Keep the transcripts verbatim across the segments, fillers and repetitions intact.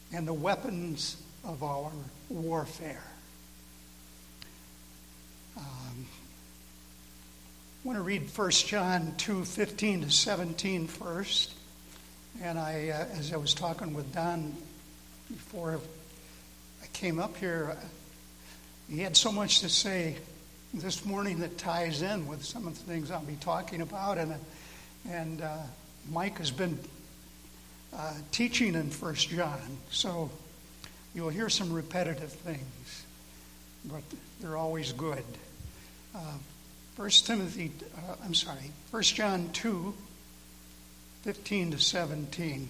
and the weapons of our warfare. Um, I want to read First John two fifteen to seventeen first. And I, uh, as I was talking with Don before I came up here, he had so much to say this morning that ties in with some of the things I'll be talking about. And, and uh, Mike has been uh, teaching in First John, so you'll hear some repetitive things, but they're always good. Uh, First Timothy, uh, I'm sorry, First John two, fifteen to seventeen,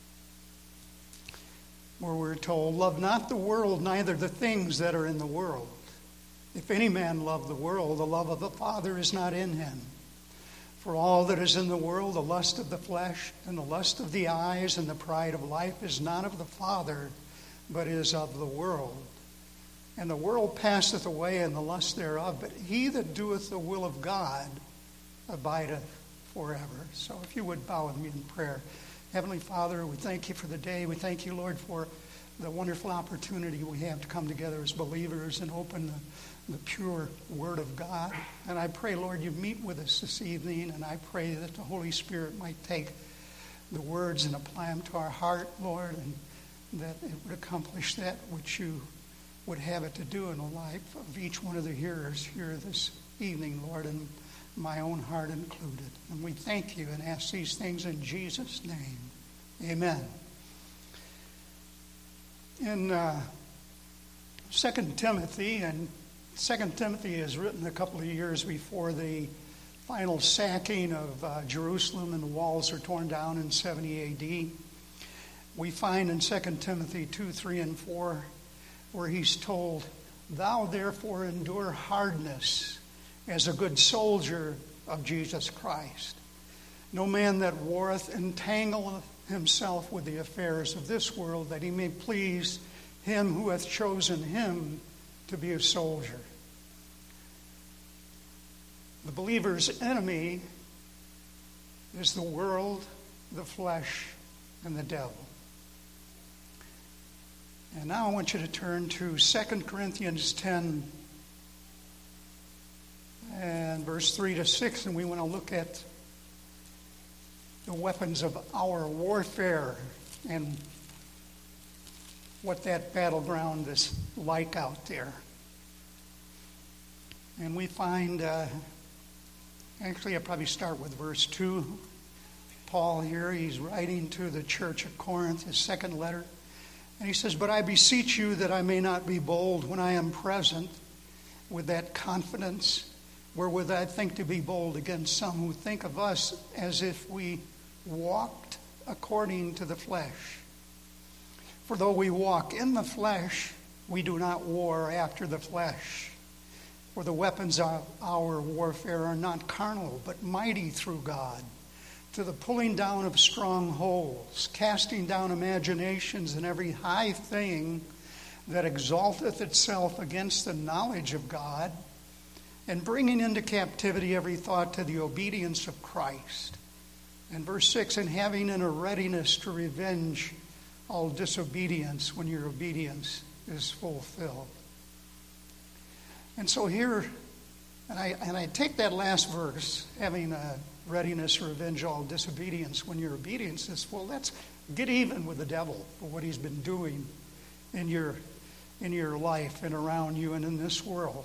where we're told, "Love not the world, neither the things that are in the world. If any man love the world, the love of the Father is not in him. For all that is in the world, the lust of the flesh, and the lust of the eyes, and the pride of life, is not of the Father, but is of the world. And the world passeth away, and the lust thereof, but he that doeth the will of God abideth forever." So if you would bow with me in prayer. Heavenly Father, we thank you for the day. We thank you, Lord, for the wonderful opportunity we have to come together as believers and open the, the pure Word of God. And I pray, Lord, you meet with us this evening, and I pray that the Holy Spirit might take the words and apply them to our heart, Lord, and that it would accomplish that which you would have it to do in the life of each one of the hearers here this evening, Lord, and my own heart included. And we thank you and ask these things in Jesus' name. Amen. In uh, Second Timothy, and Second Timothy is written a couple of years before the final sacking of uh, Jerusalem, and the walls are torn down in seventy A D. We find in Second Timothy two, three, and four, where he's told, "Thou therefore endure hardness as a good soldier of Jesus Christ. No man that warreth entangleth himself with the affairs of this world, that he may please him who hath chosen him to be a soldier." The believer's enemy is the world, the flesh, and the devil. And now I want you to turn to Second Corinthians ten and verse three to six, and we want to look at the weapons of our warfare and what that battleground is like out there. And we find, uh, actually I'll probably start with verse two. Paul here, he's writing to the church of Corinth, his second letter. And he says, "But I beseech you that I may not be bold when I am present with that confidence wherewith I think to be bold against some who think of us as if we walked according to the flesh. For though we walk in the flesh, we do not war after the flesh. For the weapons of our warfare are not carnal, but mighty through God, to the pulling down of strongholds, casting down imaginations and every high thing that exalteth itself against the knowledge of God, and bringing into captivity every thought to the obedience of Christ." And verse six, "And having in a readiness to revenge all disobedience when your obedience is fulfilled." And so here, and I and I take that last verse, having a readiness to revenge all disobedience when your obedience is full. That's get even with the devil for what he's been doing in your in your life and around you and in this world.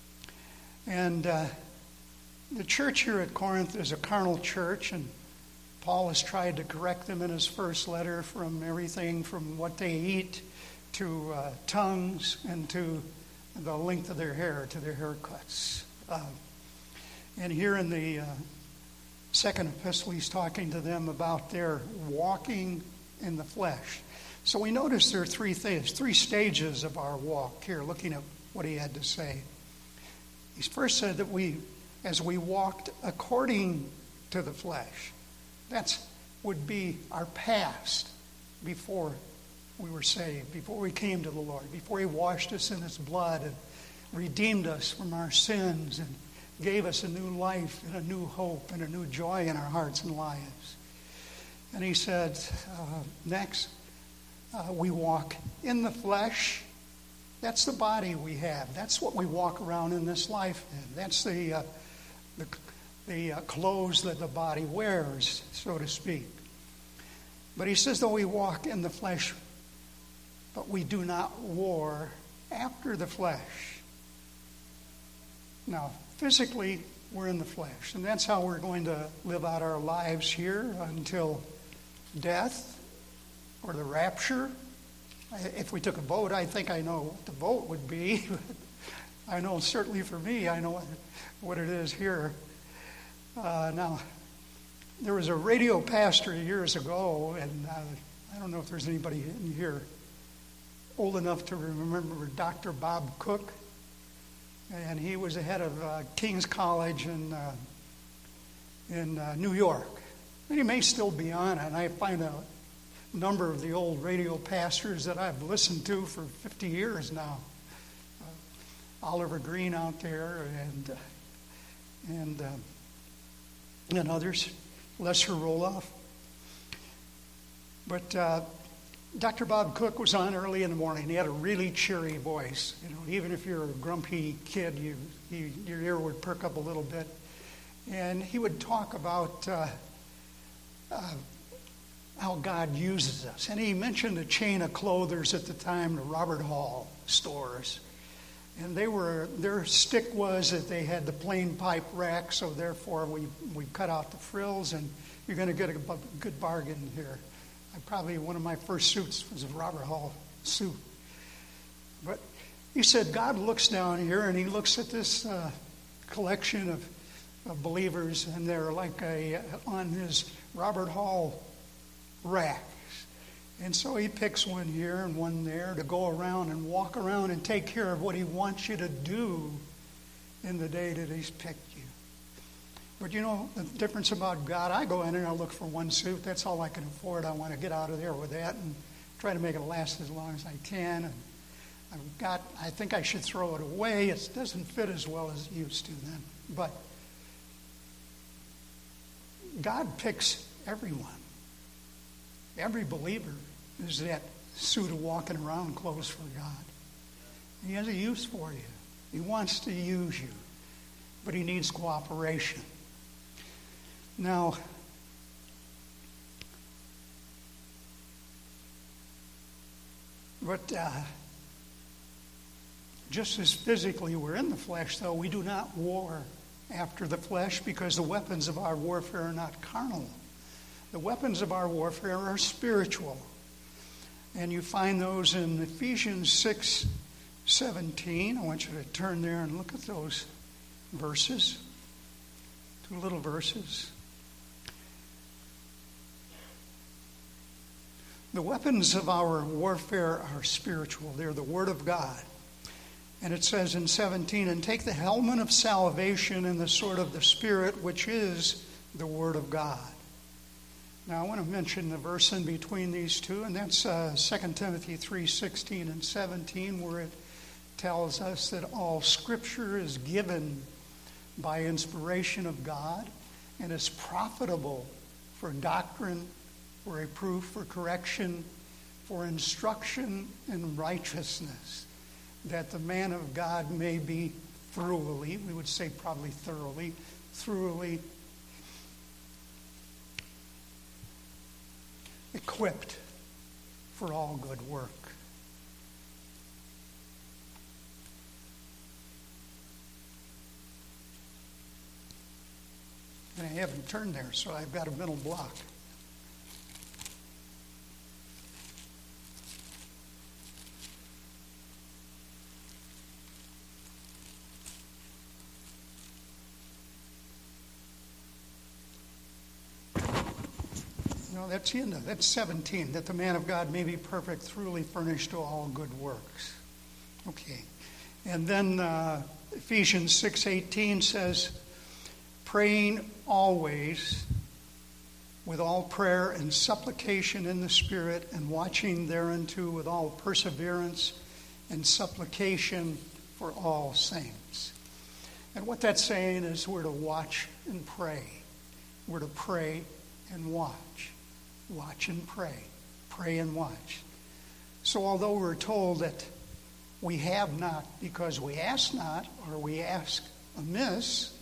And uh, the church here at Corinth is a carnal church, and Paul has tried to correct them in his first letter from everything from what they eat to uh, tongues and to the length of their hair, to their haircuts. Uh, and here in the uh, second epistle, he's talking to them about their walking in the flesh. So we notice there are three things, three stages of our walk here, looking at what he had to say. He first said that we, as we walked according to the flesh, that would be our past before we were saved, before we came to the Lord, before he washed us in his blood and redeemed us from our sins and gave us a new life and a new hope and a new joy in our hearts and lives. And he said, uh, next, Uh, we walk in the flesh. That's the body we have. That's what we walk around in this life in. That's the, uh, the, the uh, clothes that the body wears, so to speak. But he says, though we walk in the flesh, but we do not war after the flesh. Now, physically, we're in the flesh, and that's how we're going to live out our lives here until death or the rapture. If we took a vote, I think I know what the vote would be. I know certainly for me, I know what, what it is here. Uh, now, there was a radio pastor years ago, and uh, I don't know if there's anybody in here old enough to remember Doctor Bob Cook. And he was the head of uh, King's College in, uh, in uh, New York. And he may still be on it. And I find a number of the old radio pastors that I've listened to for fifty years now. Uh, Oliver Green out there and uh, and uh, and others, Lesser Roloff. But uh, Doctor Bob Cook was on early in the morning. He had a really cheery voice. You know, even if you're a grumpy kid, you, you your ear would perk up a little bit. And he would talk about uh, uh, how God uses us. And he mentioned a chain of clothers at the time, the Robert Hall stores. And they were their stick was that they had the plain pipe rack, so therefore we, we cut out the frills, and you're going to get a good bargain here. I probably, one of my first suits was a Robert Hall suit. But he said God looks down here and he looks at this uh, collection of, of believers, and they're like a, on his Robert Hall racks. And so he picks one here and one there to go around and walk around and take care of what he wants you to do in the day that he's picked you. But you know, the difference about God, I go in and I look for one suit. That's all I can afford. I want to get out of there with that and try to make it last as long as I can. And I've got, I think I should throw it away. It doesn't fit as well as it used to then. But God picks everyone. Every believer is that suit of walking around clothes for God. He has a use for you. He wants to use you. But he needs cooperation. Now, but uh, just as physically we're in the flesh, though, we do not war after the flesh, because the weapons of our warfare are not carnal. The weapons of our warfare are spiritual. And you find those in Ephesians six seventeen. I want you to turn there and look at those verses. Two little verses. The weapons of our warfare are spiritual. They're the Word of God. And it says in seventeen, and take the helmet of salvation and the sword of the Spirit, which is the Word of God. Now I want to mention the verse in between these two, and that's uh, Second Timothy three sixteen and seventeen, where it tells us that all Scripture is given by inspiration of God and is profitable for doctrine, for reproof, for correction, for instruction in righteousness, that the man of God may be thoroughly, we would say probably thoroughly, thoroughly equipped for all good work. And I haven't turned there, so I've got a mental block. No, that's the end of it. That's seventeen, that the man of God may be perfect, thoroughly furnished to all good works. Okay. And then uh, Ephesians six eighteen says, praying always with all prayer and supplication in the Spirit, and watching thereunto with all perseverance and supplication for all saints. And what that's saying is we're to watch and pray. We're to pray and watch. Watch and pray. Pray and watch. So although we're told that we have not because we ask not, or we ask amiss,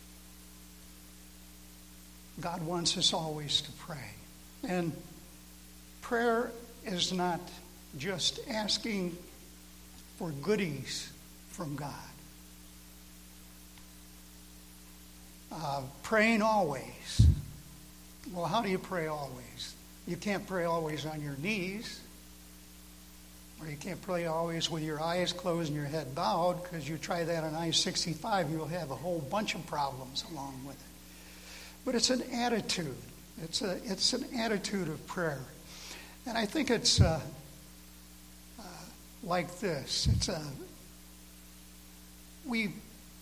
God wants us always to pray. And prayer is not just asking for goodies from God. Uh, praying always. Well, how do you pray always? You can't pray always on your knees. Or you can't pray always with your eyes closed and your head bowed, because you try that on I sixty-five, you'll have a whole bunch of problems along with it. But it's an attitude. It's a it's an attitude of prayer. And I think it's uh, uh, like this. It's a we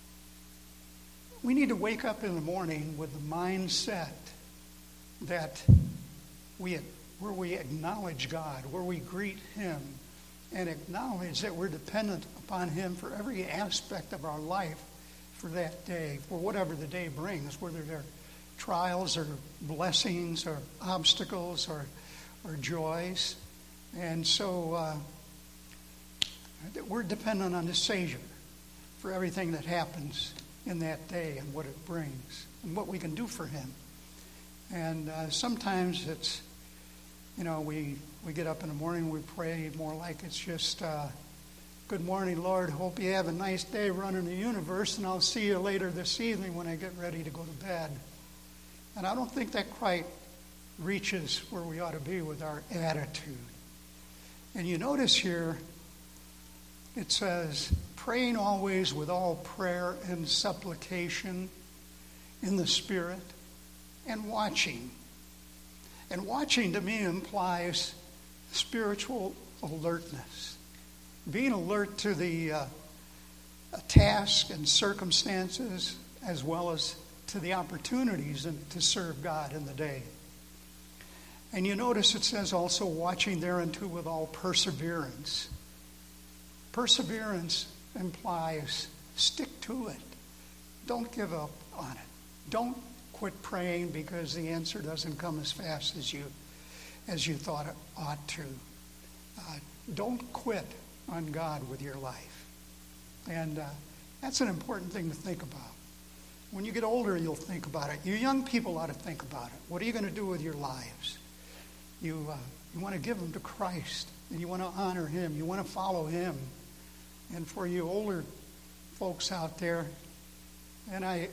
we need to wake up in the morning with the mindset that we where we acknowledge God, where we greet Him, and acknowledge that we're dependent upon Him for every aspect of our life for that day, for whatever the day brings, whether they're trials or blessings or obstacles or or joys. And so uh, we're dependent on the Savior for everything that happens in that day and what it brings and what we can do for Him. And uh, sometimes it's, you know, we, we get up in the morning, we pray more like it's just, uh, good morning, Lord. Hope you have a nice day running the universe, and I'll see you later this evening when I get ready to go to bed. And I don't think that quite reaches where we ought to be with our attitude. And you notice here, it says, praying always with all prayer and supplication in the Spirit, and watching. And watching to me implies spiritual alertness. Being alert to the uh, task and circumstances, as well as to the opportunities and to serve God in the day. And you notice it says also watching thereunto with all perseverance. Perseverance implies stick to it. Don't give up on it. Don't quit praying because the answer doesn't come as fast as you as you thought it ought to. Uh, don't quit on God with your life. And uh, that's an important thing to think about. When you get older, you'll think about it. You young people ought to think about it. What are you going to do with your lives? You uh, you want to give them to Christ, and you want to honor Him. You want to follow Him. And for you older folks out there, and I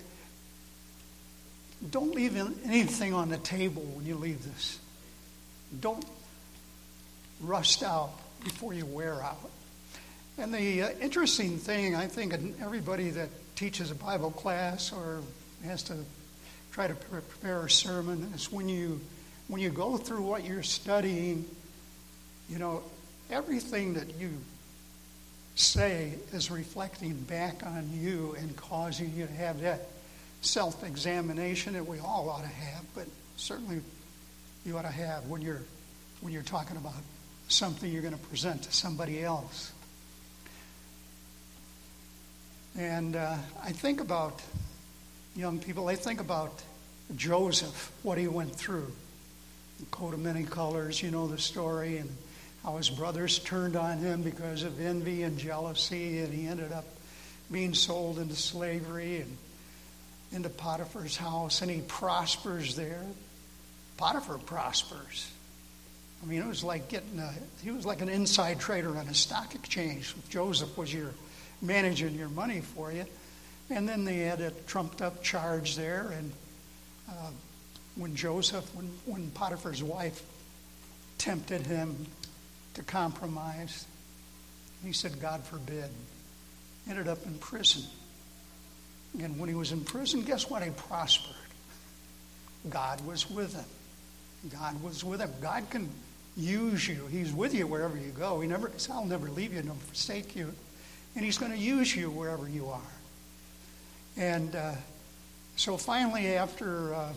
don't leave anything on the table when you leave this. Don't rust out before you wear out. And the uh, interesting thing, I think, in everybody that teaches a Bible class or has to try to prepare a sermon is when you when you go through what you're studying, you know, everything that you say is reflecting back on you and causing you to have that self-examination that we all ought to have, but certainly you ought to have when you're when you're talking about something you're going to present to somebody else. And uh, I think about young people, I think about Joseph, what he went through. The coat of many colors, you know the story, and how his brothers turned on him because of envy and jealousy, and he ended up being sold into slavery and into Potiphar's house, and he prospers there. Potiphar prospers. I mean, it was like getting a, he was like an inside trader on a stock exchange. Joseph was your managing your money for you. And then they had a trumped up charge there, and uh, when Joseph, when, when Potiphar's wife tempted him to compromise, he said, God forbid. Ended up in prison. And when he was in prison, guess what? He prospered. God was with him. God was with him. God can use you. He's with you wherever you go. He never says, I'll never leave you nor forsake you. And He's going to use you wherever you are. And uh, so finally, after uh,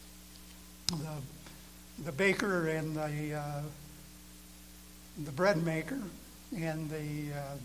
the, the baker and the uh, the bread maker and the uh,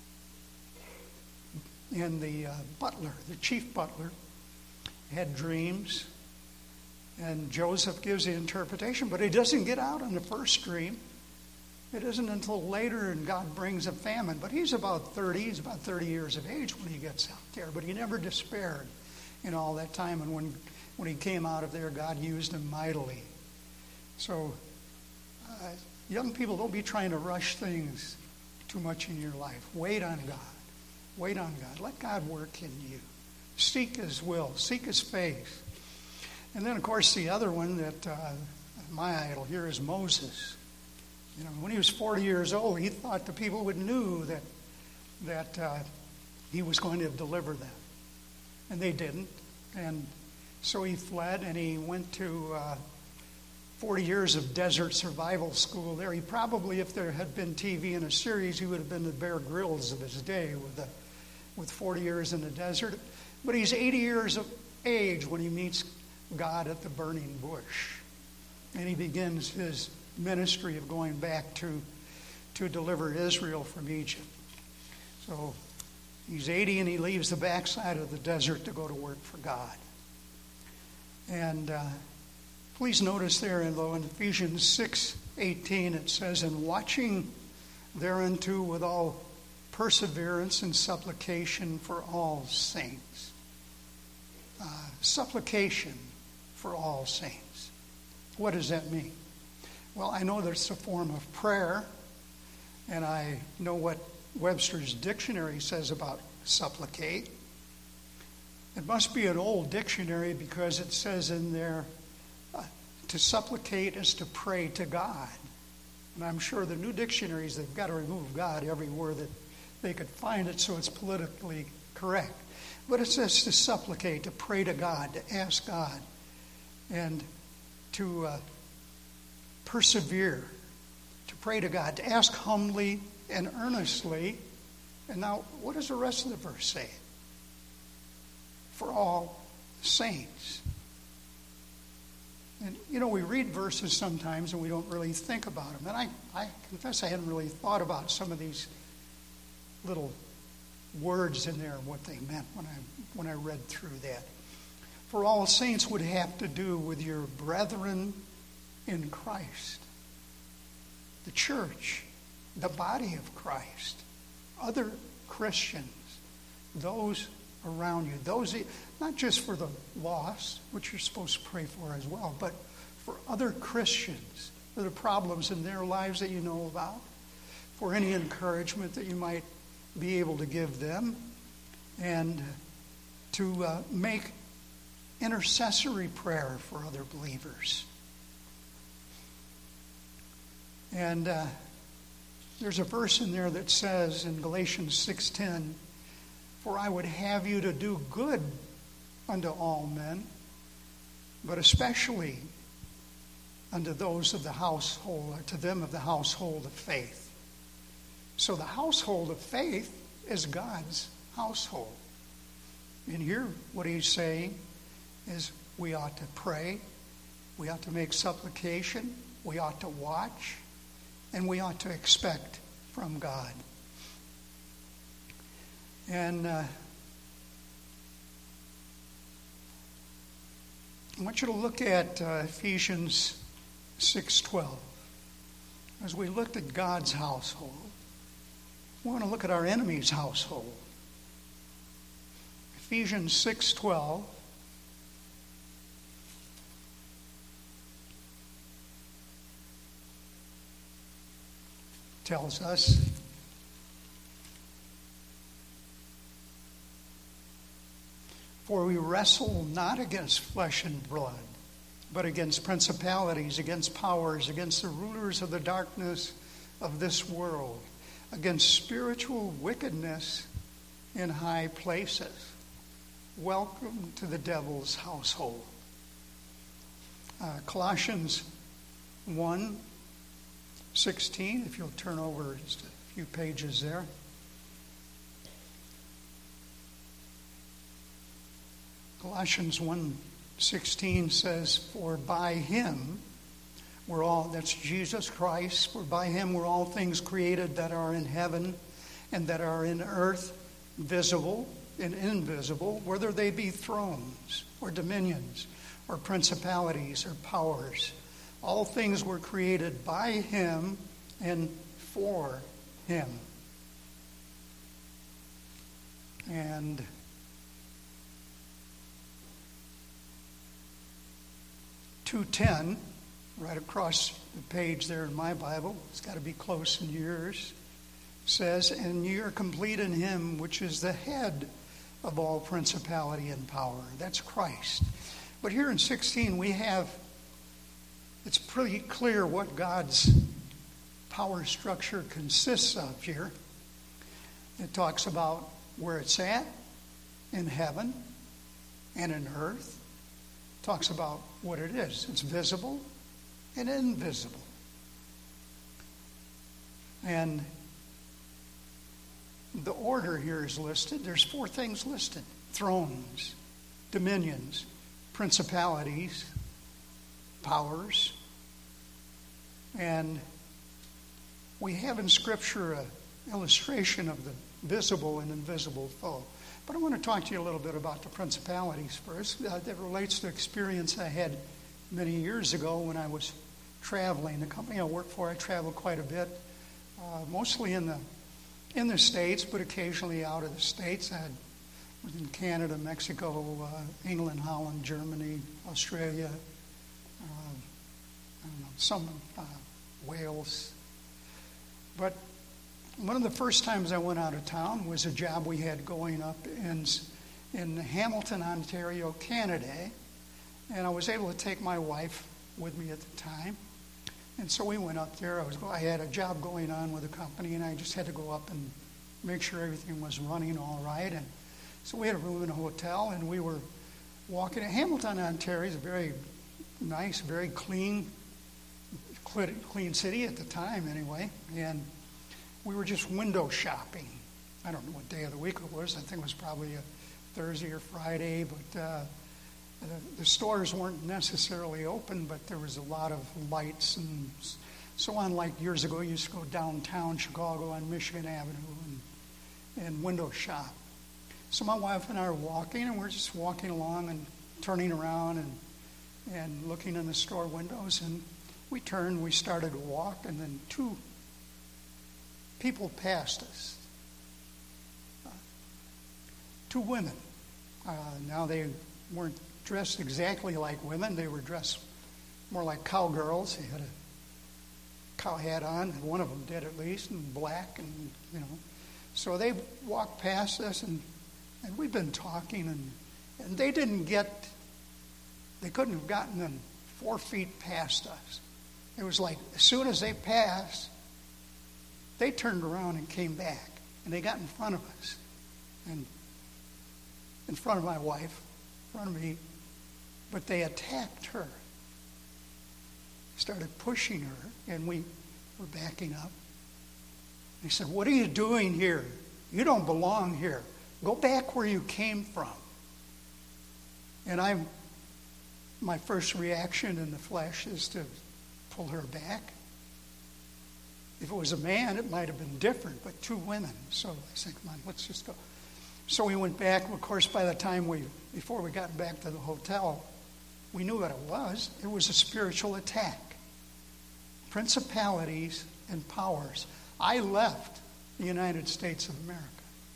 and the uh, butler, the chief butler, had dreams, and Joseph gives the interpretation, but he doesn't get out on the first dream. It isn't until later and God brings a famine. But he's about thirty. He's about thirty years of age when he gets out there. But he never despaired in all that time. And when, when he came out of there, God used him mightily. So uh, young people, don't be trying to rush things too much in your life. Wait on God. Wait on God. Let God work in you. Seek his will. Seek his face. And then, of course, the other one that uh, my idol here is Moses. You know, when he was forty years old, he thought the people would knew that that uh, he was going to deliver them, and they didn't. And so he fled, and he went to uh, forty years of desert survival school there. He probably, if there had been T V in a series, he would have been the Bear Grylls of his day with the, with forty years in the desert. But he's eighty years of age when he meets God at the burning bush. And he begins his ministry of going back to, to deliver Israel from Egypt. So he's eighty and he leaves the backside of the desert to go to work for God. And uh, please notice there, though, in Ephesians six eighteen, it says, "And watching thereunto with all perseverance and supplication for all saints." Uh, supplication for all saints. What does that mean? Well, I know there's a form of prayer, and I know what Webster's dictionary says about supplicate. It must be an old dictionary because it says in there, uh, to supplicate is to pray to God. And I'm sure the new dictionaries, they've got to remove God everywhere that they could find it so it's politically correct. But it says to supplicate, to pray to God, to ask God, and to uh, persevere, to pray to God, to ask humbly and earnestly. And now, what does the rest of the verse say? For all saints. And, you know, we read verses sometimes and we don't really think about them. And I, I confess I hadn't really thought about some of these little words in there and what they meant when I when I read through that. For all saints would have to do with your brethren in Christ, the church, the body of Christ, other Christians, those around you, those not just for the lost, which you're supposed to pray for as well, but for other Christians, for the problems in their lives that you know about, for any encouragement that you might be able to give them, and to uh, make intercessory prayer for other believers. And uh, there's a verse in there that says in Galatians six ten, "For I would have you to do good unto all men, but especially unto those of the household, or to them of the household of faith." So the household of faith is God's household. And here what he's saying is we ought to pray, we ought to make supplication, we ought to watch, and we ought to expect from God. And uh, I want you to look at uh, Ephesians six twelve. As we looked at God's household, we want to look at our enemy's household. Ephesians six twelve. Tells us, "For we wrestle not against flesh and blood, but against principalities, against powers, against the rulers of the darkness of this world, against spiritual wickedness in high places." Welcome to the devil's household. Uh, Colossians one sixteen, if you'll turn over just a few pages there. Colossians one sixteen says, "For by him we're all," that's Jesus Christ, "for by him were all things created that are in heaven and that are in earth, visible and invisible, whether they be thrones or dominions or principalities or powers. All things were created by him and for him. And two ten, right across the page there in my Bible, it's got to be close in yours, says, and ye are complete in him which is the head of all principality and power. That's Christ. But here in sixteen we have, it's pretty clear what God's power structure consists of here. It talks about where it's at in heaven and in earth. It talks about what it is. It's visible and invisible. And the order here is listed. There's four things listed: thrones, dominions, principalities, powers. And we have in Scripture an illustration of the visible and invisible foe. But I want to talk to you a little bit about the principalities first. Uh, that relates to experience I had many years ago when I was traveling. The company I worked for, I traveled quite a bit, uh, mostly in the in the States, but occasionally out of the States. I had, was in Canada, Mexico, uh, England, Holland, Germany, Australia, uh, I don't know, some uh, Wales. But one of the first times I went out of town was a job we had going up in in Hamilton, Ontario, Canada. And I was able to take my wife with me at the time. And so we went up there. I was I had a job going on with a company, and I just had to go up and make sure everything was running all right. And so we had a room in a hotel, and we were walking. Hamilton, Ontario is a very nice, very clean, clean city at the time anyway. And we were just window shopping. I don't know what day of the week it was. I think it was probably a Thursday or Friday, but uh, the, the stores weren't necessarily open, but there was a lot of lights and so on. Like years ago, you used to go downtown Chicago on Michigan Avenue and, and window shop. So my wife and I are walking, and we're just walking along and turning around and and looking in the store windows, and we turned, we started to walk, and then two people passed us. Uh, two women. Uh, now they weren't dressed exactly like women. They were dressed more like cowgirls. They had a cow hat on, and one of them did at least, in black, and you know. So they walked past us, and and we've been talking, and and they didn't get. They couldn't have gotten them four feet past us. It was like as soon as they passed, they turned around and came back, and they got in front of us, and in front of my wife, in front of me, but they attacked her, started pushing her, and we were backing up. They said, "What are you doing here? You don't belong here. Go back where you came from." And I'm, my first reaction in the flesh is to pull her back. If it was a man, it might have been different, but two women. So I said, "Come on, let's just go." So we went back. Of course, by the time we, before we got back to the hotel, we knew what it was. It was a spiritual attack. Principalities and powers. I left the United States of America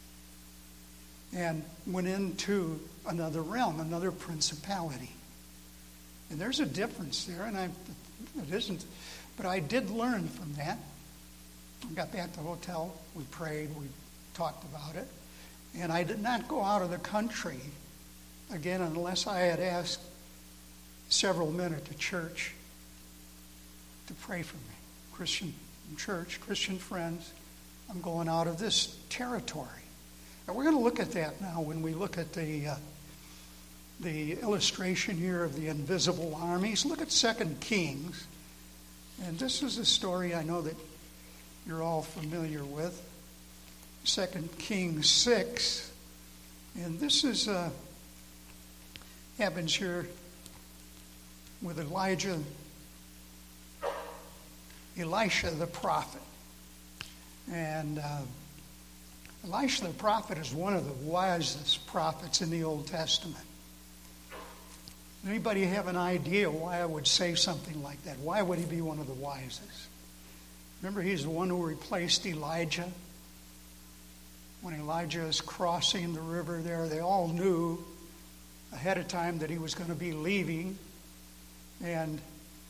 and went into another realm, another principality. And there's a difference there, and I, it isn't, but I did learn from that. I got back to the hotel, we prayed, we talked about it, and I did not go out of the country again unless I had asked several men at the church to pray for me. Christian church, Christian friends, I'm going out of this territory. And we're going to look at that now when we look at the uh, the illustration here of the invisible armies. Look at Second Kings. And this is a story I know that you're all familiar with. Second Kings six. And this is uh, happens here with Elijah, Elisha the prophet. And uh, Elisha the prophet is one of the wisest prophets in the Old Testament. Anybody have an idea why I would say something like that? Why would he be one of the wisest? Remember, he's the one who replaced Elijah. When Elijah is crossing the river there, they all knew ahead of time that he was going to be leaving. And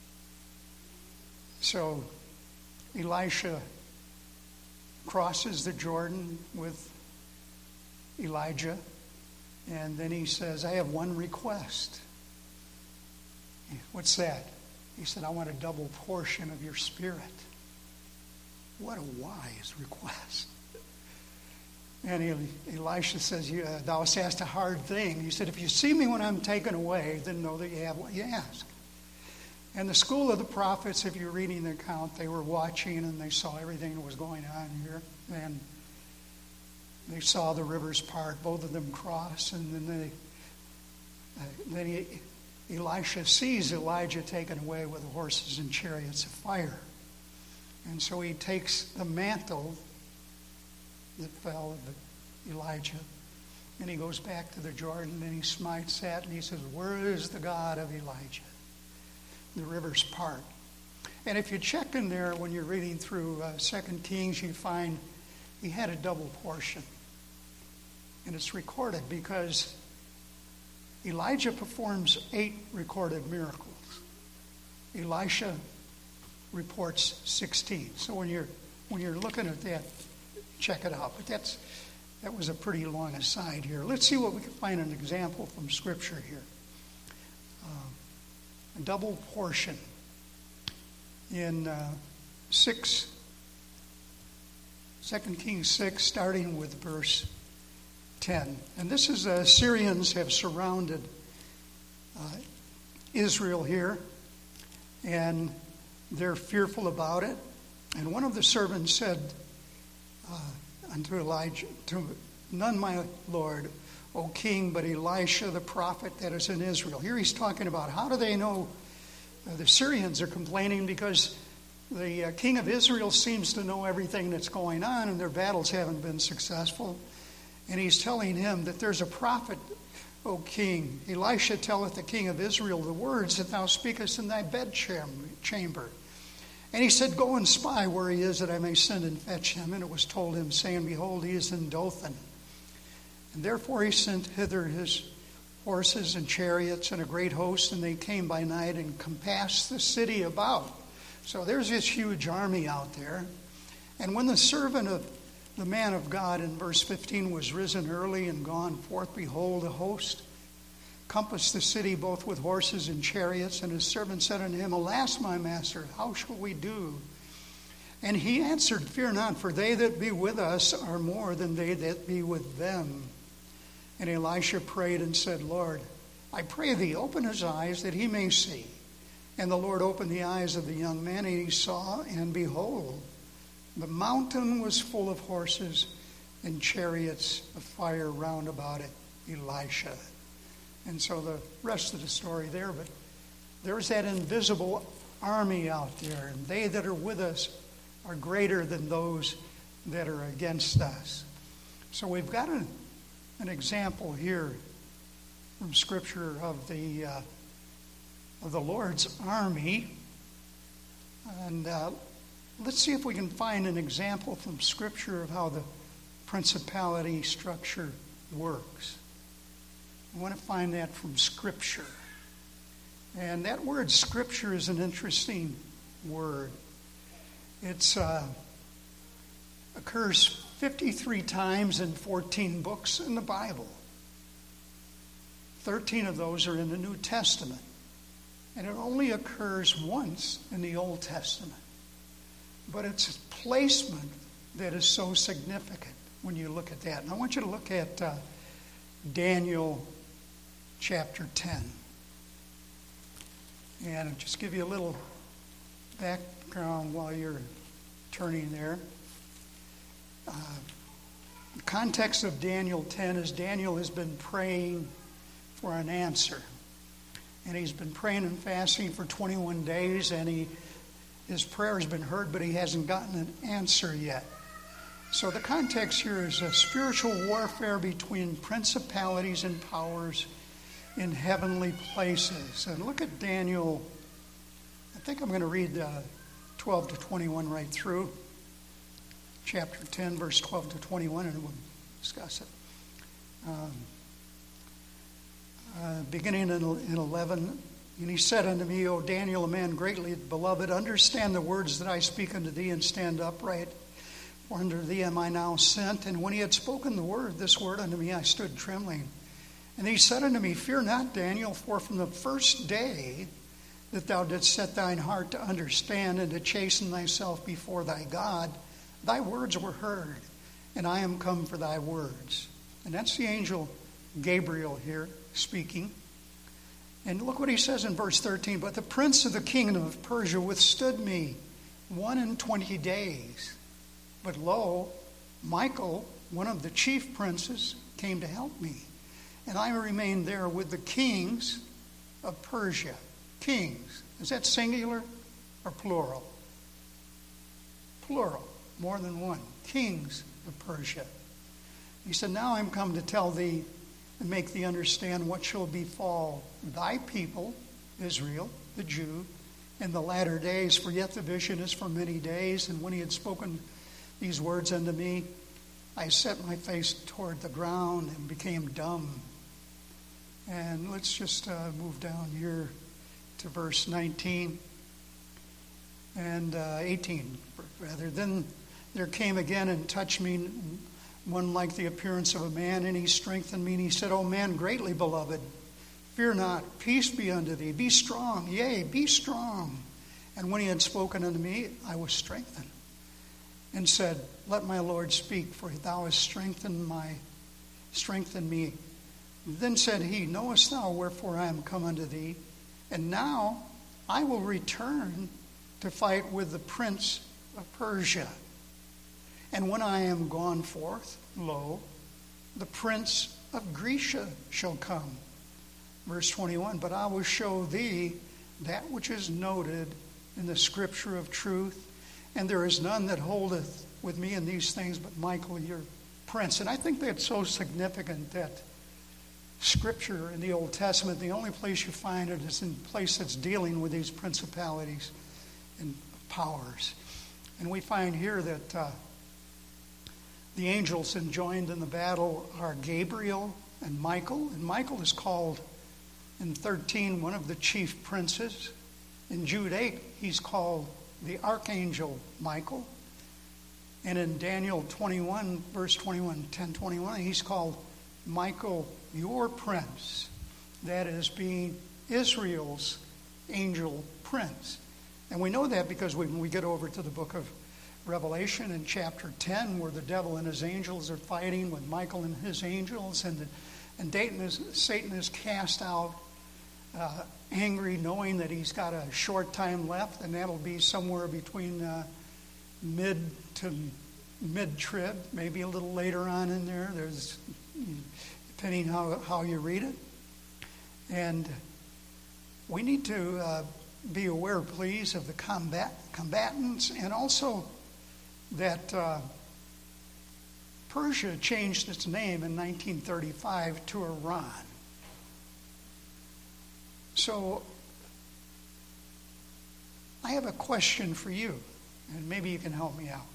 so Elisha crosses the Jordan with Elijah. And then he says, I have one request. What's that? He said, I want a double portion of your spirit. What a wise request. And Elisha says, thou hast asked a hard thing. He said, if you see me when I'm taken away, then know that you have what you ask. And the school of the prophets, if you're reading the account, they were watching and they saw everything that was going on here. And they saw the rivers part, both of them cross, and then they, uh, then he, Elisha sees Elijah taken away with the horses and chariots of fire. And so he takes the mantle that fell of Elijah, and he goes back to the Jordan and he smites that and he says, where is the God of Elijah? The rivers part. And if you check in there when you're reading through uh, Second Kings, you find he had a double portion. And it's recorded because Elijah performs eight recorded miracles. Elisha reports sixteen. So when you're when you're looking at that, check it out. But that's that was a pretty long aside here. Let's see what we can find an example from Scripture here. Uh, a double portion in uh, six, Second Kings six, starting with verse ten. And this is uh, Syrians have surrounded uh, Israel here, and they're fearful about it. And one of the servants said uh, unto Elijah, to none, my Lord, O king, but Elisha the prophet that is in Israel. Here he's talking about how do they know uh, the Syrians are complaining because the uh, king of Israel seems to know everything that's going on and their battles haven't been successful. And he's telling him that there's a prophet, O king. Elisha telleth the king of Israel the words that thou speakest in thy bedchamber. And he said, go and spy where he is, that I may send and fetch him. And it was told him, saying, behold, he is in Dothan. And therefore he sent hither his horses and chariots and a great host, and they came by night and compassed the city about. So there's this huge army out there. And when the servant of the man of God in verse fifteen was risen early and gone forth, behold, a host compassed the city both with horses and chariots. And his servant said unto him, alas, my master, how shall we do? And he answered, fear not, for they that be with us are more than they that be with them. And Elisha prayed and said, Lord, I pray thee, open his eyes that he may see. And the Lord opened the eyes of the young man, and he saw, and behold, the mountain was full of horses and chariots of fire round about it, Elisha. And so the rest of the story there, but there's that invisible army out there, and they that are with us are greater than those that are against us. So we've got an, an example here from Scripture of the uh, of the Lord's army, and uh, let's see if we can find an example from Scripture of how the principality structure works. I want to find that from Scripture. And that word Scripture is an interesting word. It uh, occurs fifty-three times in fourteen books in the Bible. thirteen of those are in the New Testament. And it only occurs once in the Old Testament. But it's placement that is so significant when you look at that. And I want you to look at uh, Daniel chapter ten. And I'll just give you a little background while you're turning there. Uh, the context of Daniel ten is Daniel has been praying for an answer. And he's been praying and fasting for twenty-one days, and he his prayer has been heard, but he hasn't gotten an answer yet. So the context here is a spiritual warfare between principalities and powers in heavenly places. And look at Daniel. I think I'm going to read uh, twelve to twenty-one right through. Chapter ten, verse twelve to twenty-one, and we'll discuss it. Um, uh, beginning in, in eleven, and he said unto me, O Daniel, a man greatly beloved, understand the words that I speak unto thee, and stand upright. For unto thee am I now sent. And when he had spoken the word, this word unto me, I stood trembling. And he said unto me, Fear not, Daniel, for from the first day that thou didst set thine heart to understand and to chasten thyself before thy God, thy words were heard, and I am come for thy words. And that's the angel Gabriel here speaking. And look what he says in verse thirteen. But the prince of the kingdom of Persia withstood me one and twenty days. But lo, Michael, one of the chief princes, came to help me. And I remained there with the kings of Persia. Kings. Is that singular or plural? Plural. More than one. Kings of Persia. He said, Now I'm come to tell thee and make thee understand what shall befall thy people, Israel, the Jew, in the latter days. For yet the vision is for many days. And when he had spoken these words unto me, I set my face toward the ground and became dumb. And let's just uh, move down here to verse nineteen and uh, eighteen, rather. Then there came again and touched me one like the appearance of a man, and he strengthened me, and he said, O man greatly beloved, fear not, peace be unto thee, be strong, yea, be strong. And when he had spoken unto me, I was strengthened, and said, Let my Lord speak, for thou hast strengthened my strengthened me. Then said he, Knowest thou wherefore I am come unto thee? And now I will return to fight with the prince of Persia. And when I am gone forth, lo, the prince of Grecia shall come. Verse twenty-one, But I will show thee that which is noted in the scripture of truth, and there is none that holdeth with me in these things but Michael your prince. And I think that's so significant that Scripture in the Old Testament, the only place you find it is in a place that's dealing with these principalities and powers. And we find here that uh, the angels enjoined in the battle are Gabriel and Michael. And Michael is called in thirteen one of the chief princes. In Jude eight, he's called the archangel Michael. And in Daniel twenty-one, verse twenty-one, ten twenty-one, he's called Michael, your prince. That is, being Israel's angel prince. And we know that because when we get over to the book of Revelation in chapter ten, where the devil and his angels are fighting with Michael and his angels, and, the, and Satan is, Satan is cast out uh, angry, knowing that he's got a short time left, and that'll be somewhere between uh, mid to mid-trib, maybe a little later on in there. There's, depending how how you read it. And we need to uh, be aware, please, of the combat combatants, and also that uh, Persia changed its name in nineteen thirty-five to Iran. So I have a question for you, and maybe you can help me out.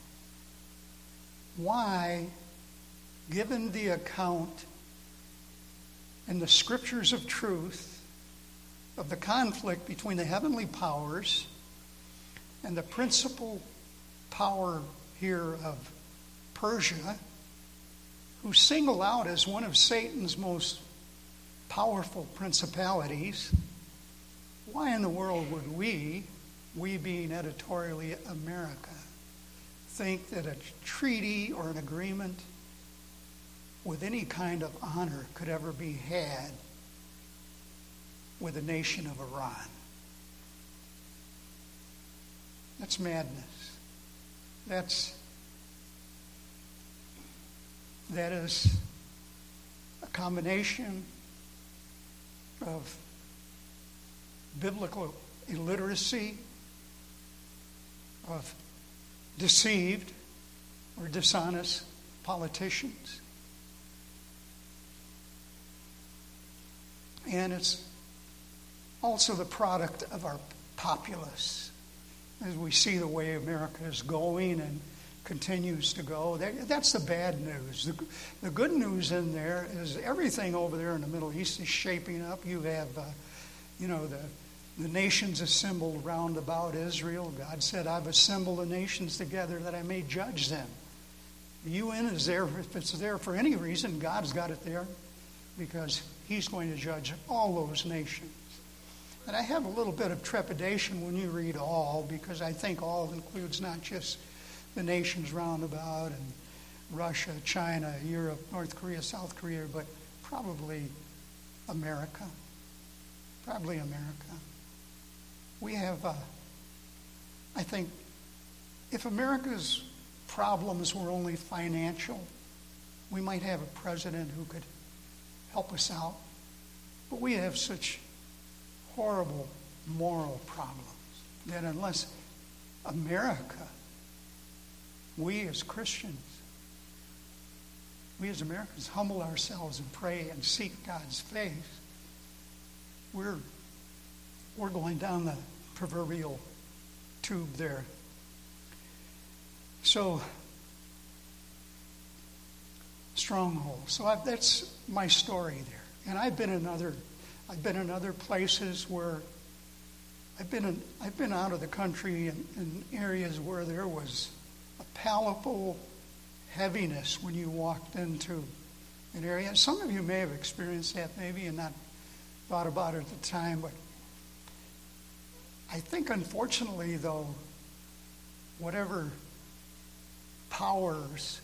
Why, given the account in the scriptures of truth of the conflict between the heavenly powers and the principal power here of Persia, who single out as one of Satan's most powerful principalities, why in the world would we, we being editorially America, think that a treaty or an agreement with any kind of honor could ever be had with the nation of Iran? That's madness. That's that is a combination of biblical illiteracy, of deceived or dishonest politicians. And it's also the product of our populace. as we see the way America is going and continues to go. That, that's the bad news. The, the good news in there is everything over there in the Middle East is shaping up. You have, uh, you know, the the nations assembled round about Israel. God said, I've assembled the nations together that I may judge them. The U N is there. If it's there for any reason, God's got it there because he's going to judge all those nations. And I have a little bit of trepidation when you read all, because I think all includes not just the nations round about and Russia, China, Europe, North Korea, South Korea, but probably America. Probably America. We have, uh, I think, if America's problems were only financial, we might have a president who could help us out. But we have such horrible moral problems that unless America, we as Christians, we as Americans humble ourselves and pray and seek God's face, we're we're going down the proverbial tube there. So, stronghold. So I've, that's my story there. And I've been in other, I've been in other places where I've been in, I've been out of the country in, in areas where there was a palpable heaviness when you walked into an area. Some of you may have experienced that maybe and not thought about it at the time, but I think unfortunately though, whatever powers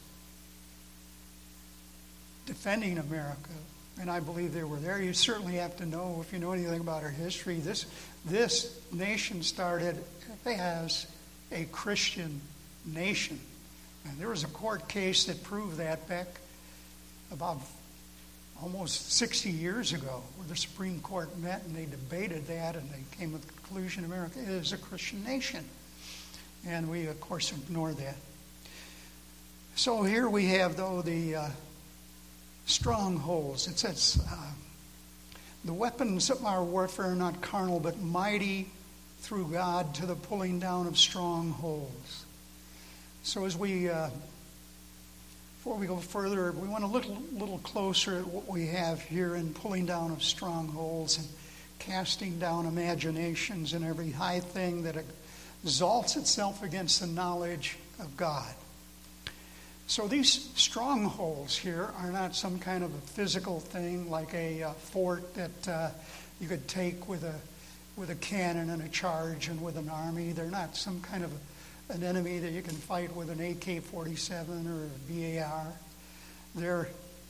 defending America, and I believe they were there, you certainly have to know, if you know anything about our history, this this nation started as a Christian nation. And there was a court case that proved that back about almost sixty years ago, where the Supreme Court met and they debated that, and they came to the conclusion America is a Christian nation. And we, of course, ignore that. So here we have, though, the uh, strongholds. It says, uh, the weapons of our warfare are not carnal, but mighty through God to the pulling down of strongholds. So as we... Uh, Before we go further, we want to look a little closer at what we have here in pulling down of strongholds and casting down imaginations and every high thing that exalts itself against the knowledge of God. So these strongholds here are not some kind of a physical thing like a uh, fort that uh, you could take with a with a cannon and a charge and with an army. They're not some kind of a an enemy that you can fight with an A K forty-seven or a B A R. They're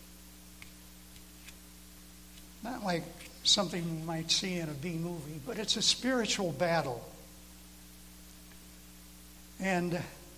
not like something you might see in a B movie, but it's a spiritual battle. And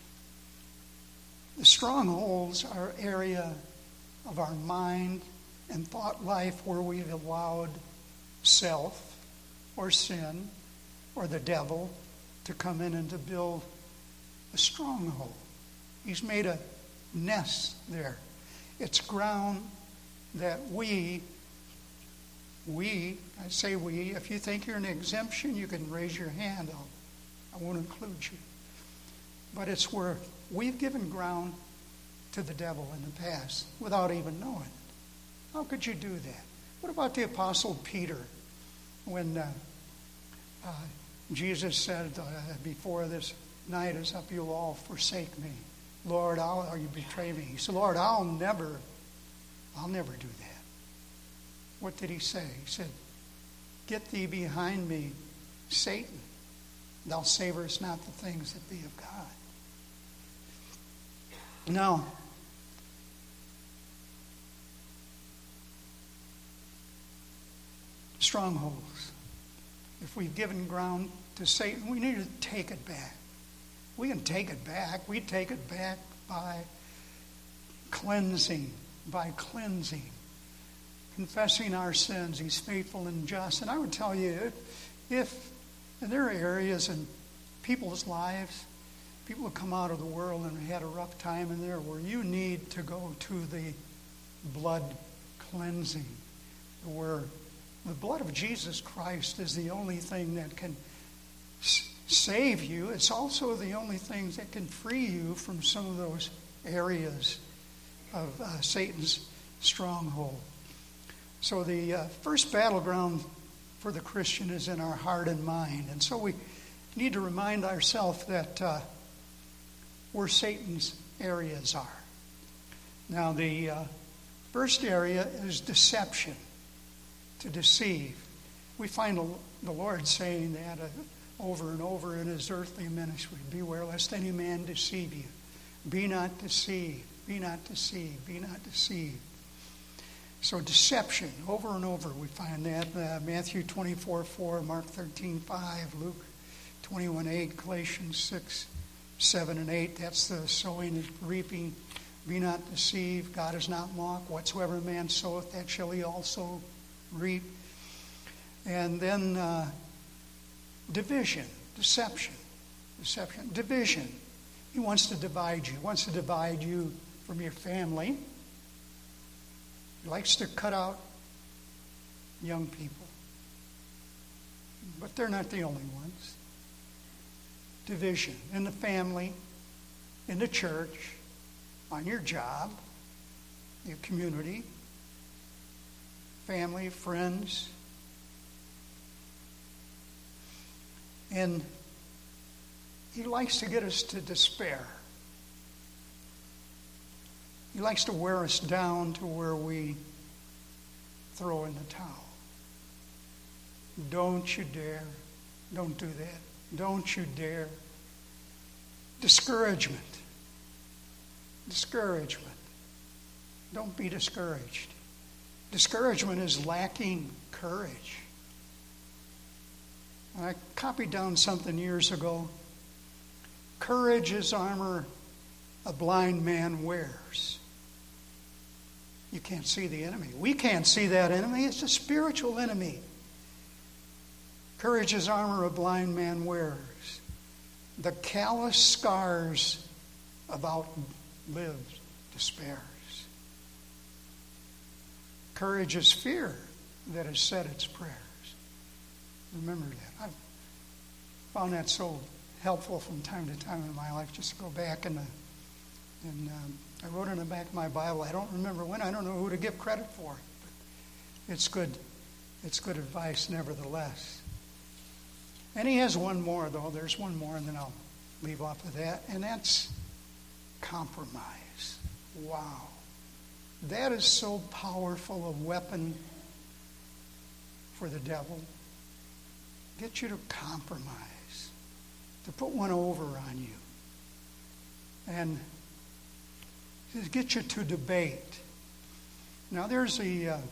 the strongholds are area of our mind and thought life where we've allowed self or sin or the devil to come in and to build a stronghold. He's made a nest there. It's ground that we, we, I say we, if you think you're an exemption, you can raise your hand. I'll, I won't include you. But it's where we've given ground to the devil in the past without even knowing it. How could you do that? What about the Apostle Peter when uh, uh, Jesus said uh, before this night is up, you'll all forsake me. Lord, I'll, or you betray me. He said, Lord, I'll never, I'll never do that. What did he say? He said, get thee behind me, Satan. Thou savorest not the things that be of God. Now, strongholds. If we've given ground to Satan, we need to take it back. We can take it back. We take it back by cleansing, by cleansing, confessing our sins. He's faithful and just. And I would tell you, if, if and there are areas in people's lives, people have come out of the world and had a rough time in there where you need to go to the blood cleansing, where the blood of Jesus Christ is the only thing that can save you, it's also the only thing that can free you from some of those areas of uh, Satan's stronghold. So the uh, first battleground for the Christian is in our heart and mind. And so we need to remind ourselves that uh, where Satan's areas are. Now the uh, first area is deception, to deceive. We find the Lord saying that uh, over and over in his earthly ministry. Beware lest any man deceive you. Be not deceived. Be not deceived. Be not deceived. So deception, over and over we find that. Uh, Matthew twenty-four four, Mark thirteen five, Luke twenty-one eight, Galatians six, seven, and eight. That's the sowing and reaping. Be not deceived. God is not mocked. Whatsoever a man soweth, that shall he also reap. And then uh, division, deception, deception, division. He wants to divide you. He wants to divide you from your family. He likes to cut out young people. But they're not the only ones. Division in the family, in the church, on your job, your community, family, friends. And he likes to get us to despair. He likes to wear us down to where we throw in the towel. Don't you dare. Don't do that. Don't you dare. Discouragement. Discouragement. Don't be discouraged. Discouragement is lacking courage. And I copied down something years ago. Courage is armor a blind man wears. You can't see the enemy. We can't see that enemy. It's a spiritual enemy. Courage is armor a blind man wears. The callous scars of outlived despairs. Courage is fear that has said its prayers. Remember that. I've found that so helpful from time to time in my life, just to go back and, uh, and um, I wrote in the back of my Bible, I don't remember when, I don't know who to give credit for it, but it's good, it's good advice nevertheless. And he has one more, though. There's one more, and then I'll leave off of that, and that's compromise. Wow. That is so powerful a weapon for the devil. Get you to compromise, to put one over on you, and to get you to debate. Now there's the uh,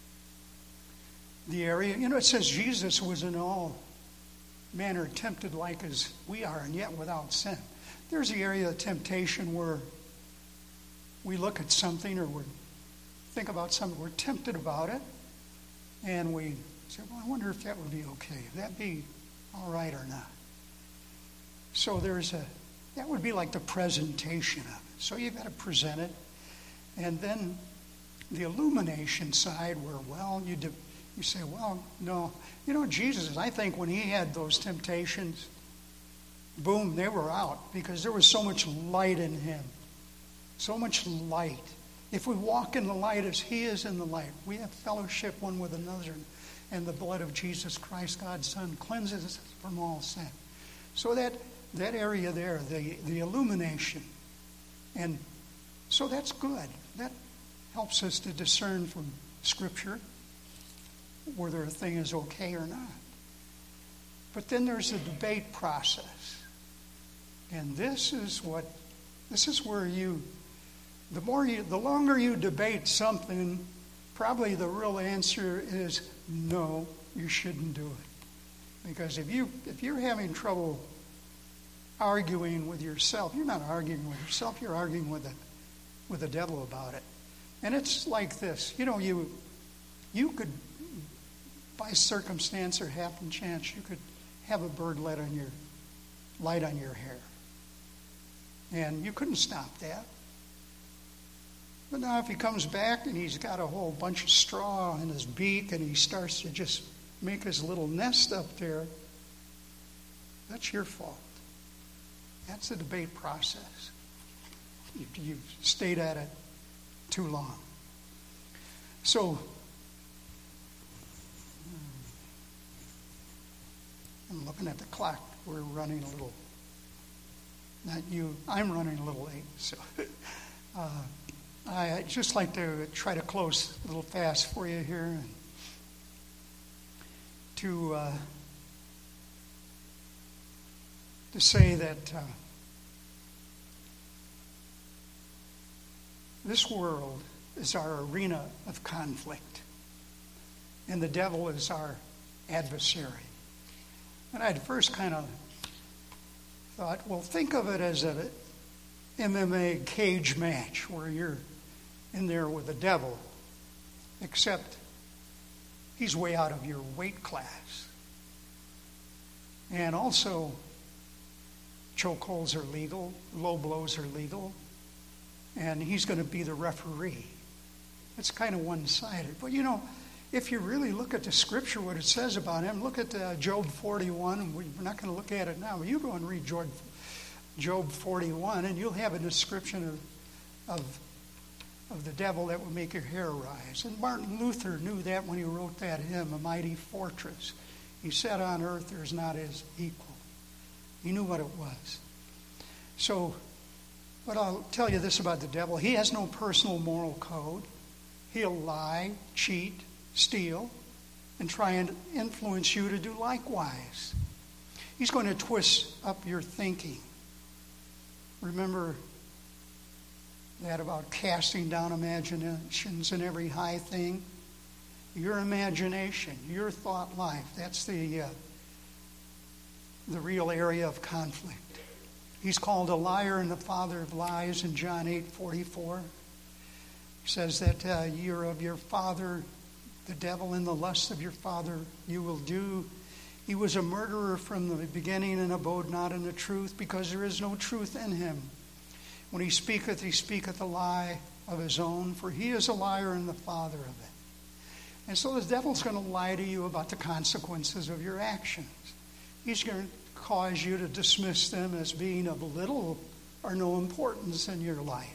the area, you know, it says Jesus was in all manner tempted like as we are, and yet without sin. There's the area of temptation where we look at something or we think about something, we're tempted about it, and we say, well, I wonder if that would be okay, if that be all right or not. So there's a, that would be like the presentation of it. So you've got to present it. And then the illumination side where, well, you do, you say, well, no. You know, Jesus, I think when he had those temptations, boom, they were out because there was so much light in him. So much light. If we walk in the light as he is in the light, we have fellowship one with another. And the blood of Jesus Christ, God's Son, cleanses us from all sin. So that that area there, the, the illumination. And so that's good. That helps us to discern from Scripture whether a thing is okay or not. But then there's the debate process. And this is what, this is where you, the more you, the longer you debate something, probably the real answer is no, you shouldn't do it. Because if you, if you're having trouble arguing with yourself, you're not arguing with yourself, you're arguing with the, with the devil about it. And it's like this, you know, you, you could, by circumstance or happen chance, you could have a bird light on your, light on your hair. And you couldn't stop that. But now if he comes back and he's got a whole bunch of straw in his beak and he starts to just make his little nest up there, That's your fault. That's the debate process. You've, you've stayed at it too long. So, I'm looking at the clock. We're running a little, not you, I'm running a little late. So, uh, I'd just like to try to close a little fast for you here. And to, uh, to say that uh, this world is our arena of conflict, and the devil is our adversary. And I'd first kind of thought, well, think of it as an M M A cage match where you're in there with the devil, except he's way out of your weight class. And also, chokeholds are legal, low blows are legal, and he's going to be the referee. It's kind of one-sided. But you know, if you really look at the scripture, what it says about him, look at uh, Job forty-one, and we're not going to look at it now, but you go and read Job, Job forty-one, and you'll have a description of, of, of the devil that will make your hair rise. And Martin Luther knew that when he wrote that hymn, A Mighty Fortress. He said, on earth there's not his equal. He knew what it was. So, but I'll tell you this about the devil. He has no personal moral code. He'll lie, cheat, steal, and try and influence you to do likewise. He's going to twist up your thinking. Remember that about casting down imaginations and every high thing? Your imagination, your thought life, that's the, uh, the real area of conflict. He's called a liar and the father of lies in John eight forty-four. He says that uh, you're of your father, the devil, and the lust of your father you will do. He was a murderer from the beginning and abode not in the truth, because there is no truth in him. When he speaketh, he speaketh a lie of his own, for he is a liar and the father of it. And so the devil's going to lie to you about the consequences of your actions. He's going to cause you to dismiss them as being of little or no importance in your life.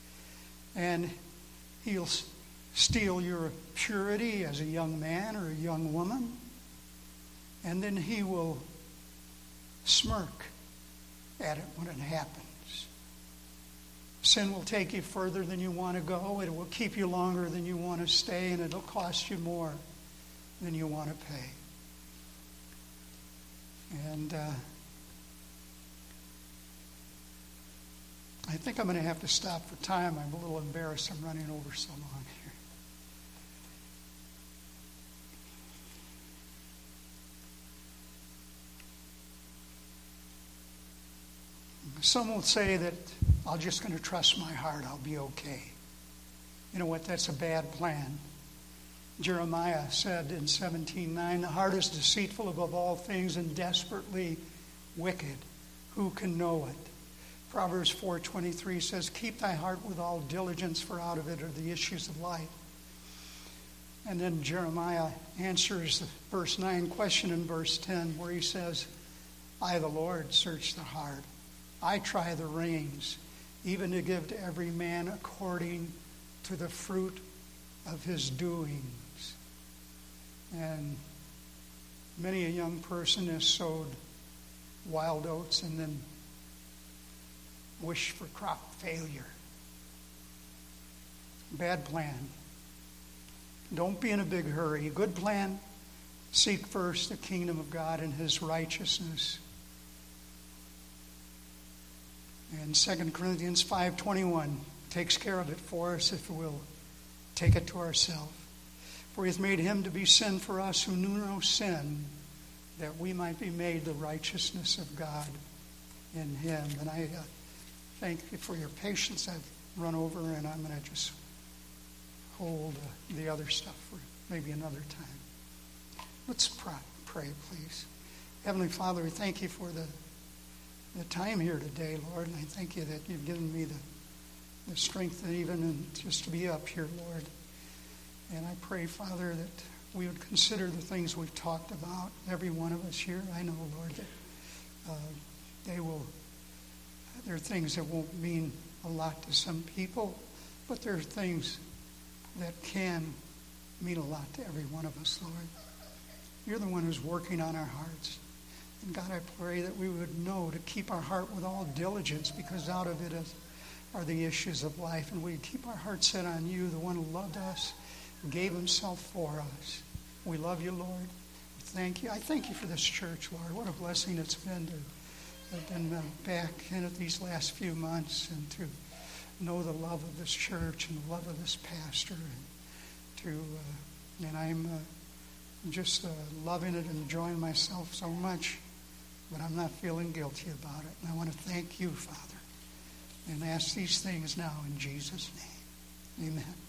And he'll steal your purity as a young man or a young woman. And then he will smirk at it when it happens. Sin will take you further than you want to go. It will keep you longer than you want to stay, and it'll cost you more than you want to pay. And uh, I think I'm going to have to stop for time. I'm a little embarrassed. I'm running over so long here. Some will say that I'm just going to trust my heart. I'll be okay. You know what? That's a bad plan. Jeremiah said in seventeen nine, the heart is deceitful above all things and desperately wicked. Who can know it? Proverbs four twenty-three says, keep thy heart with all diligence, for out of it are the issues of life. And then Jeremiah answers the verse nine question in verse ten, where he says, I, the Lord, search the heart. I try the reins, even to give to every man according to the fruit of his doings. And many a young person has sowed wild oats and then wished for crop failure. Bad plan. Don't be in a big hurry. A good plan, seek first the kingdom of God and his righteousness. And Second Corinthians five twenty-one takes care of it for us if we'll take it to ourselves. For he hath made him to be sin for us who knew no sin, that we might be made the righteousness of God in him. And I uh, thank you for your patience. I've run over, and I'm going to just hold uh, the other stuff for maybe another time. Let's pray, pray, please. Heavenly Father, we thank you for the the time here today, Lord, and I thank you that you've given me the, the strength and even in, just to be up here, Lord. And I pray, Father, that we would consider the things we've talked about, every one of us here. I know, Lord, that Uh, they will, there are things that won't mean a lot to some people, but there are things that can mean a lot to every one of us, Lord. You're the one who's working on our hearts. And God, I pray that we would know to keep our heart with all diligence, because out of it is, are the issues of life. And we keep our heart set on you, the one who loved us, gave himself for us. We love you, Lord. Thank you. I thank you for this church, Lord. What a blessing it's been to have been uh, back in it these last few months, and to know the love of this church and the love of this pastor. And to uh, and I'm uh, just uh, loving it and enjoying myself so much, but I'm not feeling guilty about it. And I want to thank you, Father, and ask these things now in Jesus' name. Amen.